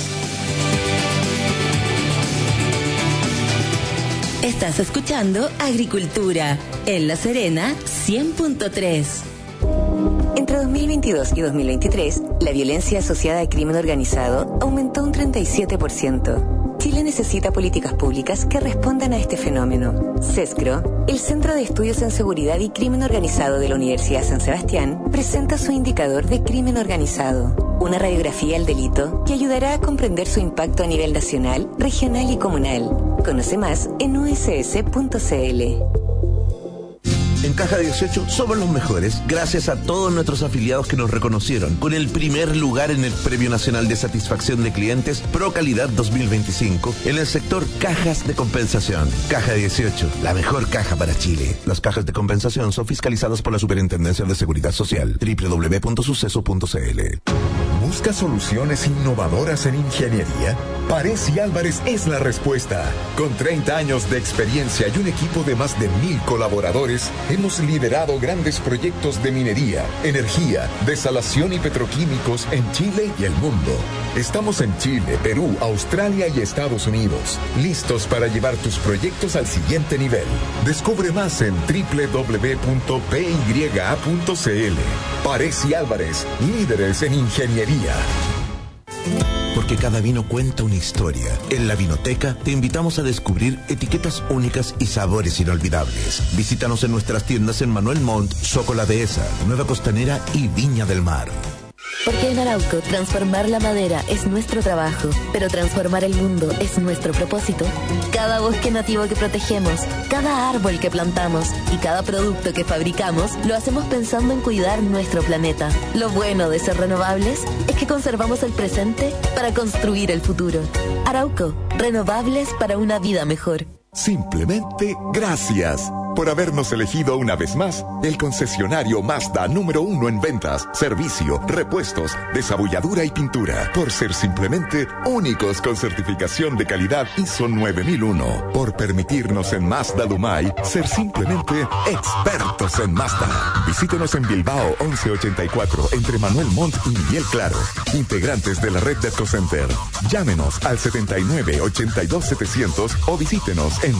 Estás escuchando Agricultura en La Serena 100.3. Entre 2022 y 2023, la violencia asociada al crimen organizado aumentó un 37%. Chile necesita políticas públicas que respondan a este fenómeno. CESCRO, el Centro de Estudios en Seguridad y Crimen Organizado de la Universidad San Sebastián, presenta su indicador de crimen organizado, una radiografía del delito que ayudará a comprender su impacto a nivel nacional, regional y comunal. Conoce más en uss.cl. En Caja 18 somos los mejores gracias a todos nuestros afiliados que nos reconocieron con el primer lugar en el Premio Nacional de Satisfacción de Clientes Pro Calidad 2025 en el sector cajas de compensación. Caja 18, la mejor caja para Chile. Las cajas de compensación son fiscalizadas por la Superintendencia de Seguridad Social. www.suceso.cl. ¿Busca soluciones innovadoras en ingeniería? Parés Álvarez es la respuesta. Con 30 años de experiencia y un equipo de más de 1,000 colaboradores, hemos liderado grandes proyectos de minería, energía, desalación y petroquímicos en Chile y el mundo. Estamos en Chile, Perú, Australia y Estados Unidos, listos para llevar tus proyectos al siguiente nivel. Descubre más en www.pya.cl. Parés y Álvarez, líderes en ingeniería. Porque cada vino cuenta una historia. En la Vinoteca te invitamos a descubrir etiquetas únicas y sabores inolvidables. Visítanos en nuestras tiendas en Manuel Montt, Soco La Dehesa, Nueva Costanera y Viña del Mar. Porque en Arauco transformar la madera es nuestro trabajo, pero transformar el mundo es nuestro propósito. Cada bosque nativo que protegemos, cada árbol que plantamos y cada producto que fabricamos lo hacemos pensando en cuidar nuestro planeta. Lo bueno de ser renovables es que conservamos el presente para construir el futuro. Arauco, renovables para una vida mejor. Simplemente gracias por habernos elegido una vez más el concesionario Mazda número 1 en ventas, servicio, repuestos, desabulladura y pintura. Por ser simplemente únicos con certificación de calidad ISO 9001. Por permitirnos en Mazda Dumay ser simplemente expertos en Mazda. Visítenos en Bilbao 1184 entre Manuel Montt y Miguel Claro. Integrantes de la red de EcoCenter. Llámenos al 79 82 700 o visítenos en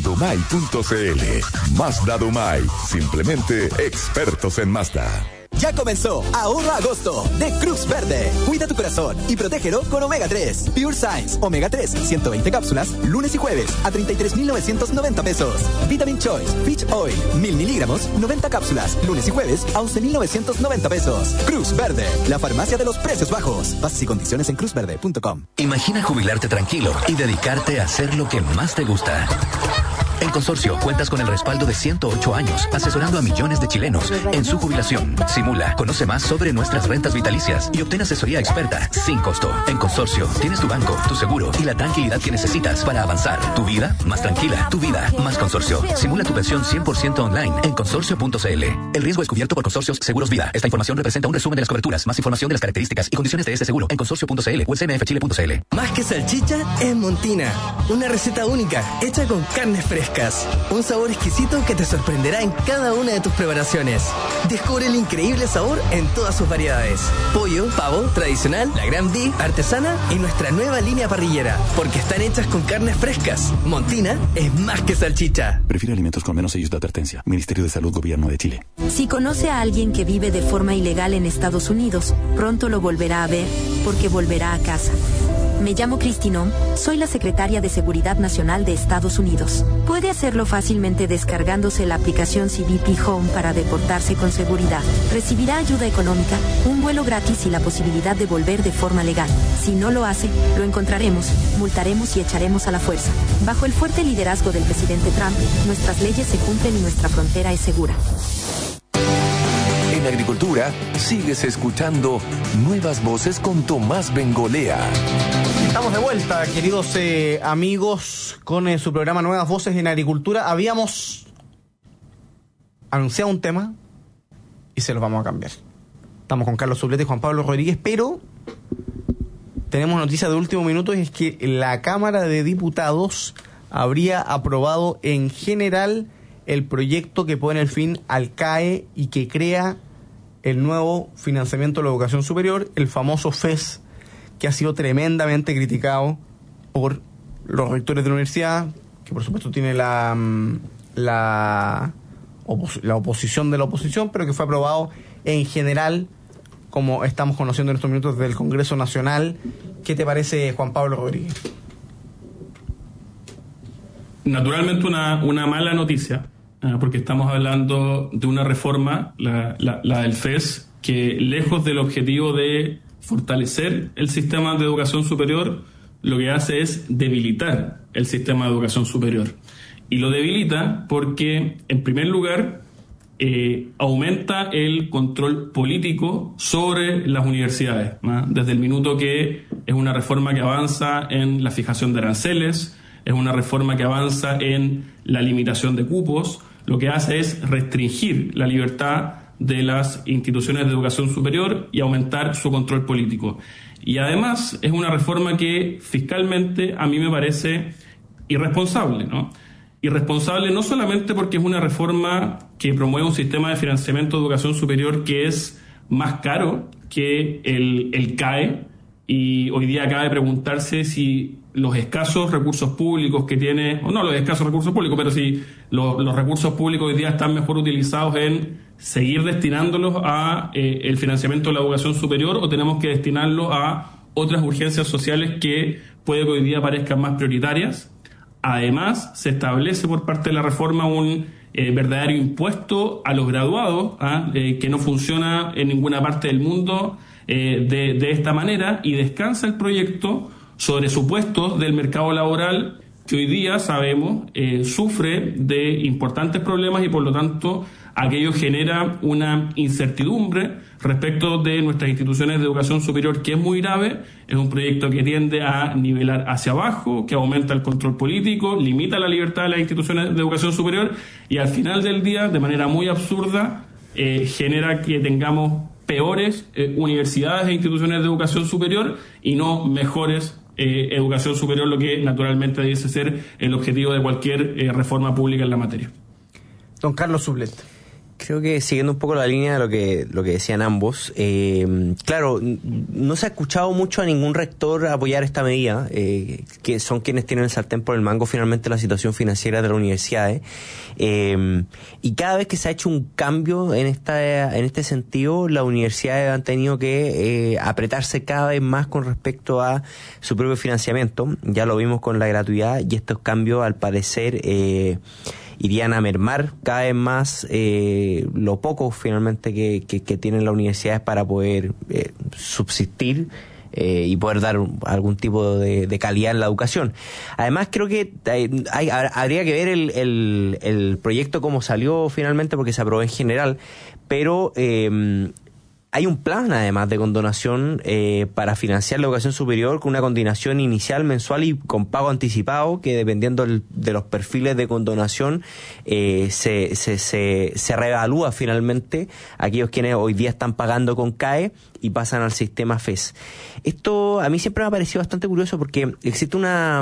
dumay.cl. Mazda Dumay, simplemente expertos en Mazda. Ya comenzó Ahorro Agosto de Cruz Verde. Cuida tu corazón y protégelo con Omega 3. Pure Science Omega 3, 120 cápsulas, lunes y jueves a 33,990 pesos. Vitamin Choice Fish Oil, 1,000 miligramos, 90 cápsulas, lunes y jueves a 11,990 pesos. Cruz Verde, la farmacia de los precios bajos. Bases y condiciones en cruzverde.com. Imagina jubilarte tranquilo y dedicarte a hacer lo que más te gusta. En Consorcio cuentas con el respaldo de 108 años, asesorando a millones de chilenos en su jubilación. Simula, conoce más sobre nuestras rentas vitalicias y obtén asesoría experta sin costo. En Consorcio tienes tu banco, tu seguro y la tranquilidad que necesitas para avanzar. Tu vida más tranquila, tu vida más Consorcio. Simula tu pensión 100% online en consorcio.cl. El riesgo es cubierto por Consorcios Seguros Vida. Esta información representa un resumen de las coberturas. Más información de las características y condiciones de este seguro en consorcio.cl o en cmfchile.cl. Más que salchicha es Montina, una receta única hecha con carnes frescas. Un sabor exquisito que te sorprenderá en cada una de tus preparaciones. Descubre el increíble sabor en todas sus variedades. Pollo, pavo, tradicional, la Gran Beef, artesana y nuestra nueva línea parrillera. Porque están hechas con carnes frescas. Montina es más que salchicha. Prefiere alimentos con menos sellos de advertencia. Ministerio de Salud, Gobierno de Chile. Si conoce a alguien que vive de forma ilegal en Estados Unidos, pronto lo volverá a ver porque volverá a casa. Me llamo Cristinón, soy la secretaria de Seguridad Nacional de Estados Unidos. Puede hacerlo fácilmente descargándose la aplicación CBP Home para deportarse con seguridad. Recibirá ayuda económica, un vuelo gratis y la posibilidad de volver de forma legal. Si no lo hace, lo encontraremos, multaremos y echaremos a la fuerza. Bajo el fuerte liderazgo del presidente Trump, nuestras leyes se cumplen y nuestra frontera es segura. Agricultura, sigues escuchando Nuevas Voces con Tomás Bengolea. Estamos de vuelta, queridos amigos, con su programa Nuevas Voces en Agricultura. Habíamos anunciado un tema y se los vamos a cambiar. Estamos con Carlos Sublete y Juan Pablo Rodríguez, pero tenemos noticias de último minuto, y es que la Cámara de Diputados habría aprobado en general el proyecto que pone el fin al CAE y que crea el nuevo financiamiento de la educación superior, el famoso FES, que ha sido tremendamente criticado por los rectores de la universidad, que por supuesto tiene la oposición de la oposición, pero que fue aprobado en general, como estamos conociendo en estos minutos, del Congreso Nacional. ¿Qué te parece, Juan Pablo Rodríguez? Naturalmente una mala noticia, porque estamos hablando de una reforma, la del FES, que lejos del objetivo de fortalecer el sistema de educación superior, lo que hace es debilitar el sistema de educación superior. Y lo debilita porque, en primer lugar, aumenta el control político sobre las universidades, ¿no? Desde el minuto que es una reforma que avanza en la fijación de aranceles, es una reforma que avanza en la limitación de cupos, lo que hace es restringir la libertad de las instituciones de educación superior y aumentar su control político. Y además es una reforma que fiscalmente a mí me parece irresponsable, ¿no? Irresponsable no solamente porque es una reforma que promueve un sistema de financiamiento de educación superior que es más caro que el CAE, y hoy día cabe preguntarse si los escasos recursos públicos que tiene, o no los escasos recursos públicos, pero si los recursos públicos hoy día están mejor utilizados en seguir destinándolos a el financiamiento de la educación superior, o tenemos que destinarlos a otras urgencias sociales que puede que hoy día parezcan más prioritarias. Además, se establece por parte de la reforma un verdadero impuesto a los graduados, que no funciona en ninguna parte del mundo de esta manera, y descansa el proyecto sobre supuestos del mercado laboral que hoy día sabemos sufre de importantes problemas, y por lo tanto aquello genera una incertidumbre respecto de nuestras instituciones de educación superior que es muy grave. Es un proyecto que tiende a nivelar hacia abajo, que aumenta el control político, limita la libertad de las instituciones de educación superior, y al final del día, de manera muy absurda, genera que tengamos peores universidades e instituciones de educación superior y no mejores educación superior, lo que naturalmente debe ser el objetivo de cualquier reforma pública en la materia. Don Carlos Sublet. Creo que siguiendo un poco la línea de lo que decían ambos, claro, no se ha escuchado mucho a ningún rector apoyar esta medida, que son quienes tienen el sartén por el mango finalmente la situación financiera de las universidades, y cada vez que se ha hecho un cambio en este sentido, las universidades han tenido que apretarse cada vez más con respecto a su propio financiamiento. Ya lo vimos con la gratuidad, y estos cambios al parecer irían a mermar cada vez más lo poco finalmente que tienen las universidades para poder subsistir y poder dar algún tipo de calidad en la educación. Además, creo que habría que ver el proyecto como salió finalmente, porque se aprobó en general, pero hay un plan además de condonación para financiar la educación superior, con una condonación inicial, mensual y con pago anticipado, que dependiendo de los perfiles de condonación se reevalúa finalmente aquellos quienes hoy día están pagando con CAE y pasan al sistema FES. Esto a mí siempre me ha parecido bastante curioso, porque existe una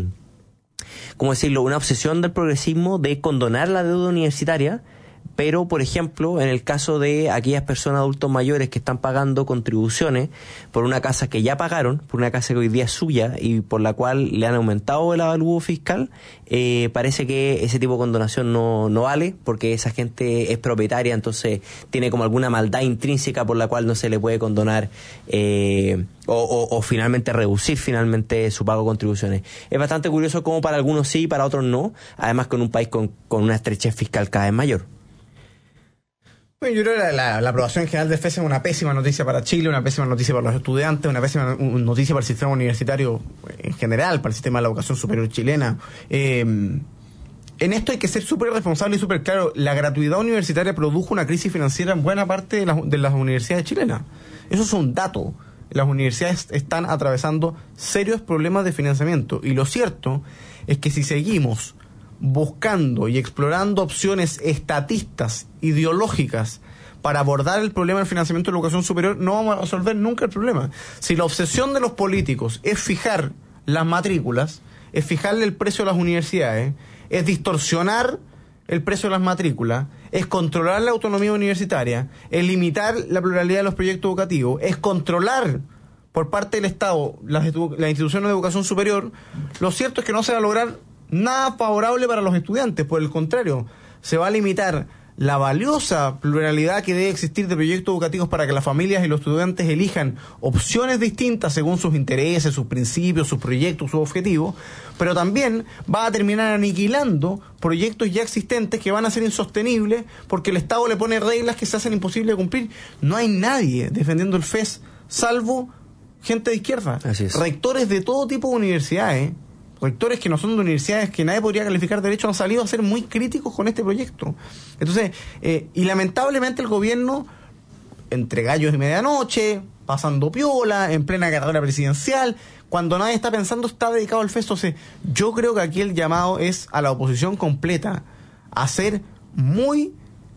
obsesión del progresismo de condonar la deuda universitaria, pero, por ejemplo, en el caso de aquellas personas adultos mayores que están pagando contribuciones por una casa que ya pagaron, por una casa que hoy día es suya y por la cual le han aumentado el avalúo fiscal, parece que ese tipo de condonación no vale, porque esa gente es propietaria, entonces tiene como alguna maldad intrínseca por la cual no se le puede condonar o finalmente reducir finalmente su pago de contribuciones. Es bastante curioso cómo para algunos sí y para otros no, además con un país con una estrechez fiscal cada vez mayor. Yo creo que la aprobación en general del FES es una pésima noticia para Chile, una pésima noticia para los estudiantes, una pésima noticia para el sistema universitario en general, para el sistema de la educación superior chilena. en esto hay que ser súper responsable y súper claro. La gratuidad universitaria produjo una crisis financiera en buena parte de las universidades chilenas. Eso es un dato. Las universidades están atravesando serios problemas de financiamiento. Y lo cierto es que si seguimos buscando y explorando opciones estatistas, ideológicas, para abordar el problema del financiamiento de la educación superior, no vamos a resolver nunca el problema. Si la obsesión de los políticos es fijar las matrículas, es fijarle el precio a las universidades, es distorsionar el precio de las matrículas, es controlar la autonomía universitaria, es limitar la pluralidad de los proyectos educativos, es controlar por parte del Estado las instituciones de educación superior, lo cierto es que no se va a lograr nada favorable para los estudiantes. Por el contrario, se va a limitar la valiosa pluralidad que debe existir de proyectos educativos para que las familias y los estudiantes elijan opciones distintas según sus intereses, sus principios, sus proyectos, sus objetivos, pero también va a terminar aniquilando proyectos ya existentes que van a ser insostenibles porque el Estado le pone reglas que se hacen imposibles de cumplir. No hay nadie defendiendo el FES, salvo gente de izquierda. Así es. Rectores de todo tipo de universidades, rectores que no son de universidades que nadie podría calificar de derecho, han salido a ser muy críticos con este proyecto. Entonces, y lamentablemente el gobierno, entre gallos y medianoche, pasando piola, en plena carrera presidencial, cuando nadie está pensando, está dedicado al FES. Entonces, yo creo que aquí el llamado es a la oposición completa, a ser muy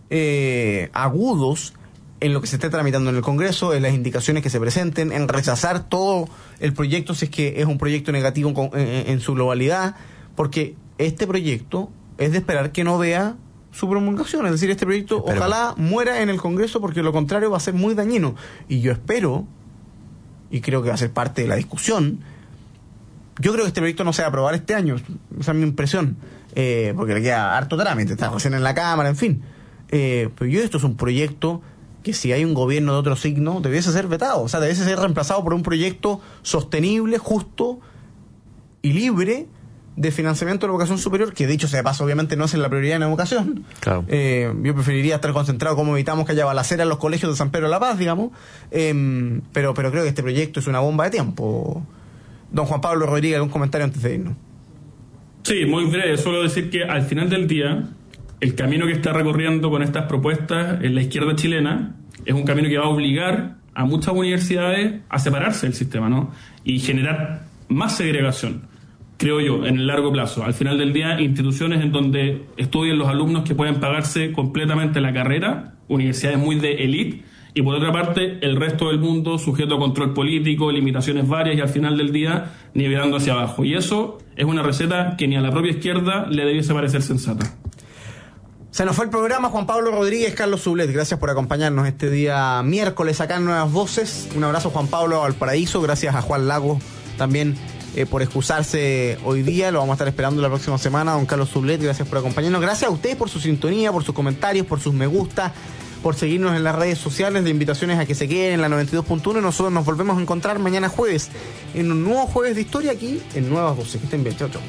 agudos en lo que se esté tramitando en el Congreso, en las indicaciones que se presenten, en rechazar todo el proyecto si es que es un proyecto negativo en su globalidad, porque este proyecto es de esperar que no vea su promulgación. Es decir, este proyecto ojalá muera en el Congreso, porque lo contrario va a ser muy dañino. Y yo espero, y creo que va a ser parte de la discusión, yo creo que este proyecto no se va a aprobar este año, esa es mi impresión, porque le queda harto trámite, está recién en la Cámara, en fin. Pero esto es un proyecto que si hay un gobierno de otro signo, debiese ser vetado, o sea, debiese ser reemplazado por un proyecto sostenible, justo y libre de financiamiento de la educación superior, que dicho sea de paso, obviamente no es la prioridad en la educación. Claro. Yo preferiría estar concentrado cómo evitamos que haya balacera en los colegios de San Pedro de la Paz, digamos, pero creo que este proyecto es una bomba de tiempo. Don Juan Pablo Rodríguez, ¿algún comentario antes de irnos? Sí, muy breve, solo decir que al final del día el camino que está recorriendo con estas propuestas en la izquierda chilena es un camino que va a obligar a muchas universidades a separarse del sistema, ¿no? Y generar más segregación, creo yo, en el largo plazo. Al final del día, instituciones en donde estudien los alumnos que pueden pagarse completamente la carrera, universidades muy de élite, y por otra parte, el resto del mundo sujeto a control político, limitaciones varias, y al final del día nivelando hacia abajo. Y eso es una receta que ni a la propia izquierda le debiese parecer sensata. Se nos fue el programa. Juan Pablo Rodríguez, Carlos Sublet, gracias por acompañarnos este día miércoles acá en Nuevas Voces. Un abrazo, Juan Pablo Valparaíso. Gracias a Juan Lagos también por excusarse hoy día. Lo vamos a estar esperando la próxima semana. Don Carlos Sublet, gracias por acompañarnos. Gracias a ustedes por su sintonía, por sus comentarios, por sus me gusta, por seguirnos en las redes sociales. De invitaciones a que se queden en la 92.1. Nosotros nos volvemos a encontrar mañana jueves en un nuevo Jueves de Historia aquí en Nuevas Voces. Que estén bien. Chau, chau.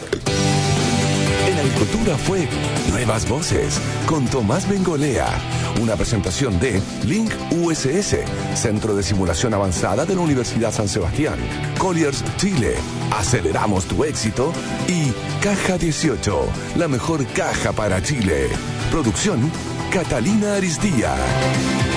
En Agricultura fue Nuevas Voces con Tomás Bengolea, una presentación de Link USS, Centro de Simulación Avanzada de la Universidad San Sebastián, Colliers Chile, Aceleramos tu éxito, y Caja 18, la mejor caja para Chile. Producción Catalina Aristía.